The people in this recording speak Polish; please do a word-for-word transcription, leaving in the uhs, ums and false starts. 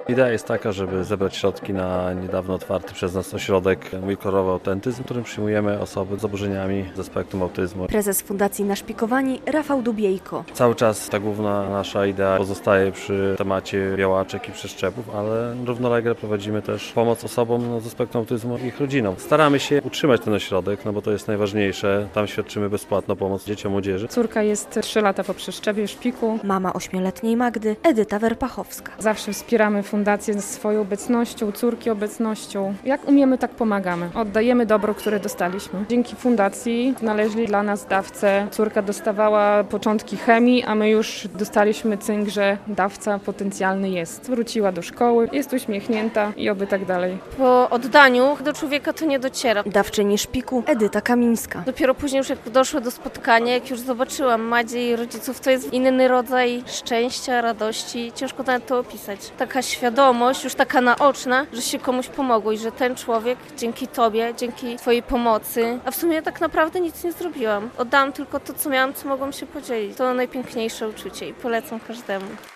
Idea jest taka, żeby zebrać środki na niedawno otwarty przez nas ośrodek Mój Kolorowy Autyzm, w którym przyjmujemy osoby z zaburzeniami ze spektrum autyzmu. Prezes Fundacji Naszpikowani Rafał Dubiejko. Cały czas ta główna nasza idea pozostaje przy temacie białaczek i przeszczepów, ale równolegle prowadzimy też pomoc osobom no, ze spektrum autyzmu i ich rodzinom. Staramy się utrzymać ten ośrodek, no bo to jest najważniejsze. Tam świadczymy bezpłatną pomoc dzieciom, młodzieży. Córka jest trzy lata po przeszczepie w szpiku. Mama ośmioletniej Magdy, Edyta Werpachowska. Zawsze wspieramy fundację swoją obecnością, córki obecnością. Jak umiemy, tak pomagamy. Oddajemy dobro, które dostaliśmy. Dzięki fundacji znaleźli dla nas dawcę. Córka dostawała początki chemii, a my już dostaliśmy cynk, że dawca potencjalny jest. Wróciła do szkoły, jest uśmiechnięta i oby tak dalej. Po oddaniu do człowieka to nie dociera. Dawczyni szpiku Edyta Kamińska. Dopiero później już jak doszło do spotkania, jak już zobaczyłam Madzie i rodziców, to jest inny rodzaj szczęścia, radości. Ciężko nawet to opisać. Taka świadomość, już taka naoczna, że się komuś pomogło i że ten człowiek dzięki tobie, dzięki twojej pomocy, a w sumie tak naprawdę nic nie zrobiłam. Oddałam tylko to, co miałam, co mogłam się podzielić. To najpiękniejsze uczucie i polecam każdemu.